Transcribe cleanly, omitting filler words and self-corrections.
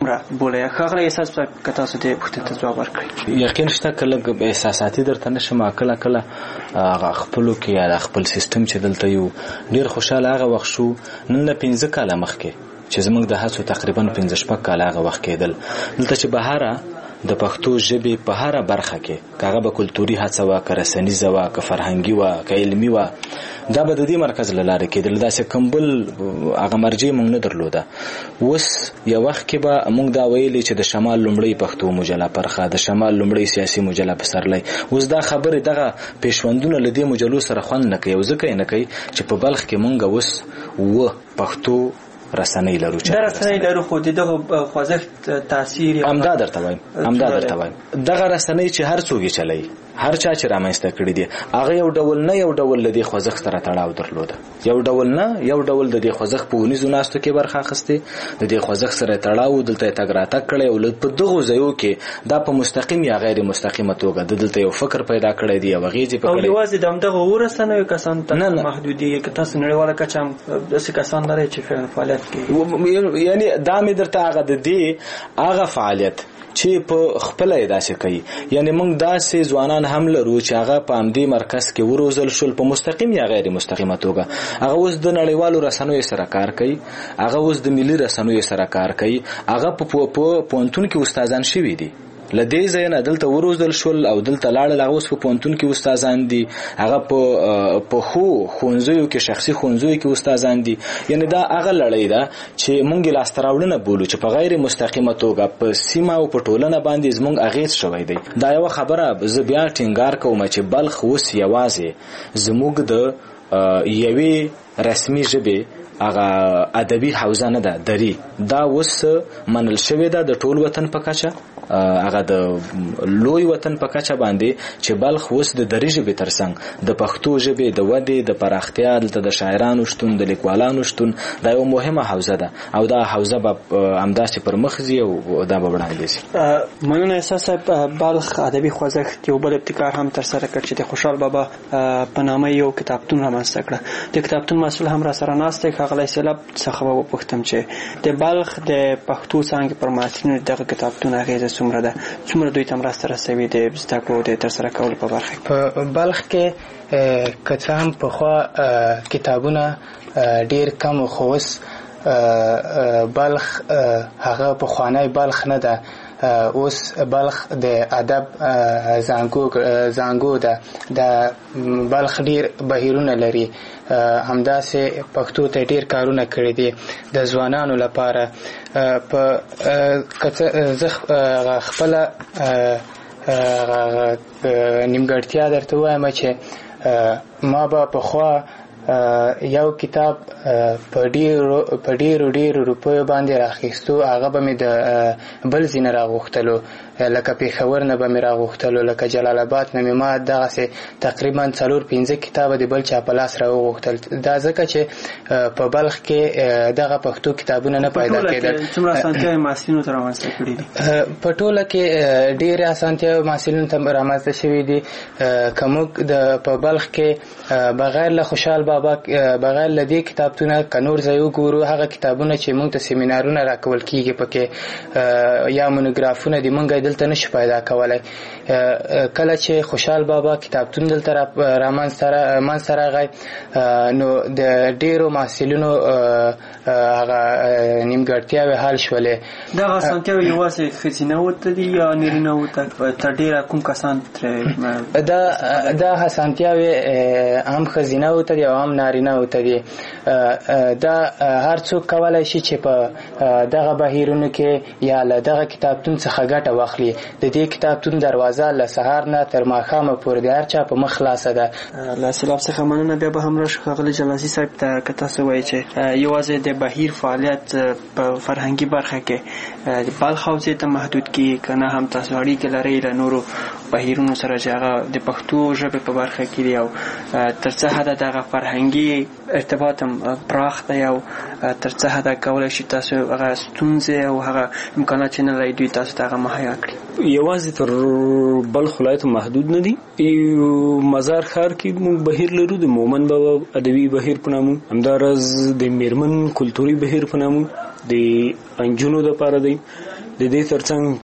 څومره بولي ښاغلی احساس که تاسو دې پوښتنې ته ځواب ورکړئ. یقین شته که لږ احساساتي درته نشم، کله کله خپلو کې یا خپل سیستم چې دلته یو ډېر خوشحاله هغه وخت شو نن نه 15 کاله مخکې چې زموږ د هڅو تقریبا 15-16 کاله هغه وخت کېدل دلته چې بهاره د پښتو ژبې په هره برخه کې هغه به کلتوري هڅه وه، که رسنیزه وه، که فرهنګي وه، که علمي وه، دا به د دې مرکز له لارې کېدل. داسې کوم بل هغه مرجع موږ نه درلوده. اوس یو وخت کې به موږ دا ویلې چې د شمال لومړی پښتو مجله پرخه، د شمال لومړی سیاسي مجله پسرلی. اوس دا خبرې دغه پیشوندونه له دې مجلو سره خوند نه کوي او ځکه یې نه کوي چې په بلخ کې موږ اوس پښتو رسنۍ لرو. چې رسنۍ لرو خو دغه خوځښت تاثیر همدا درته وایم دغه رسنۍ چې هر څوک یې چلوي، هر چا چې رامنځته کړي دي، هغه یو ډول له دې خوځښت سره تړاو درلوده. یو ډول د دې خوځښت په ونیزو ناستو کې برخه اخیستې، د دې خوځښت سره تړاو دلته تګ راتګ کړی او په دغو ځایو کې دا په مستقیم یا غیر مستقیمه توګه دلته یو فکر پیدا کړی دی او غیږې په کړی. او یوازې د همدغه رسنیو کسانو ته محدودیت که تاسو نړیواله کچه هم داسې کسان لرئ چې فعالیت کوي؟ یعنی دا مې درته هغه د دې هغه فعالیت چې په خپل داسې کوي، یعنی موږ داسې ځوانان هم لرو چې هغه په همدې مرکز کې وروزل شول په مستقیم یا غیر مستقیمه توګه. هغه اوس د نړیوالو رسنیو سره کار کوي، هغه اوس د ملي رسنیو سره کار کوي، هغه په پوهنتون کې استادان شوي دي. لدې ځای نه دلته وروزل شول او دلته لاړل، هغه اوس په پوهنتون کې استادان دي، هغه په ښوونځیو کې شخصي ښوونځیو کې استادان دي. یعنی دا هغه لړۍ ده چې موږ لاسته راوړنه بولو چې په غیر مستقیمه توګه په سیمه او په ټولنه باندې زموږ اغېز شوی دی. دا یو خبره زه بیا ټینګار کوم چې بلخ اوس یوازې زموږ د یوې رسمي ژبې هغه ادبي حوزه نه ده، دري دا اوس منل شوې ده د ټول وطن په کچه، هغه د لوی وطن په کچه باندې چې بلخ اوس د دري ژبې ترڅنګ د پښتو ژبې د ودې د پراختیا دلته د شاعرانو شتون د لیکوالانو شتون دا یو مهمه حوزه ده او دا حوزه به همداسې پر مخ ځي او دا به وړاندې ځي. مننه احساس صاحب. بلخ ادبي خوځښت یو بل ابتکار هم ترسره کړ چې د خوشحال بابا په نامه یو کتابتون رامنځته کړ. د کتابتون مسؤل هم را سره ناست دی. ښاغلی سیلاب څخه به وپوښتم چې د بلخ د پښتو څانګې پر محصلینو دغه کتابتون اغېزه څومره ده، څومره دوی ته مرسته رسوي د زده کړو د ترسره کولو په برخه کې؟ په بلخ کې که څه هم پخوا کتابونه ډېر کم، خو اوس بلخ هغه پخوانی بلخ نه ده. اوس بلخ د ادب زانګو ده. د بلخ ډیر بهیرونه لري، همداسې پښتو ته ډیر کارونه کړي دي د ځوانانو لپاره. په زه خپله نیمګړتیا درته وایم چې ما به پخوا یو کتاب په ډیرو روپیو باندې راخیستو، هغه به مې د بل ځای نه راغوښتلو، لکه پېښور نه به مې راغوښتلو، لکه جلال آباد نه مې ما دغسې تقریبا 4-5 کتابه د بل چا په لاس راوغوښتل. دا ځکه چې په بلخ کې دغه پښتو کتابونه نه پیدا کېدل. څومره اسانتیاوې محصلینو ته رامنځته کړي دي؟ په ټوله کې ډېرې اسانتیاوې محصلینو ته رامنځته شوي دي. که موږ په بلخ کې بغیر له خوشحال بابا بغیر له دې کتابتونه که نور ځای وګورو، هغه کتابونه چې موږ ته سیمینارونه راکول کېږي پکې یا مونوګرافونه دي، موږ دلته نشو پیدا کولی. کله چې خوشحال بابا کتابتون دلته منځته راغی نو د ډېرو محصلینو هغه نیمګړتیاوې حل شولې. دغه اسانتیاوې یوازې ښځینه ورته دي یا نارینه ورته؟ تر ډېره کوم کسان ترې دا اسانتیاوې هم ښځینه ورته دي او هم نارینه ورته دي. دا هر څوک کولی شي چې په دغه بهیرونو کې یا له دغه کتابتون څخه ګټه واخلي. د دې کتابتون دروازه له سهار نه تر ماښامه پورې د هر چا په مخ خلاصه ده. له سیلاب څخه مننه. بیا به هم راشو ښاغلي جلاسي صاحب ته، که تاسو وایئ چې یوازې د بهیر فعالیت په فرهنګي برخه کې د بلخ حوزې ته محدود کیږي، که نه هم تاسو اړیکې لرئ له نورو بهیرونو سره چې هغه د پښتو ژبې په برخه کې دي او تر څه حده دغه فرهنګ فرهنګي ارتباط هم پراخ دی او تر څه حده کولای شي تاسو هغه ستونزې او هغه امکانات چې نه لري دوی تاسو ته هغه مهیا کړي. یوازې تر بلخ ولایت محدود نه دي. مزار ښار کې موږ بهیر لرو د مومن بابا ادبي بهیر په نامه، همداراز د میرمن کلتوري بهیر په نامه د انجونو دپاره دی. د دې ترڅنګ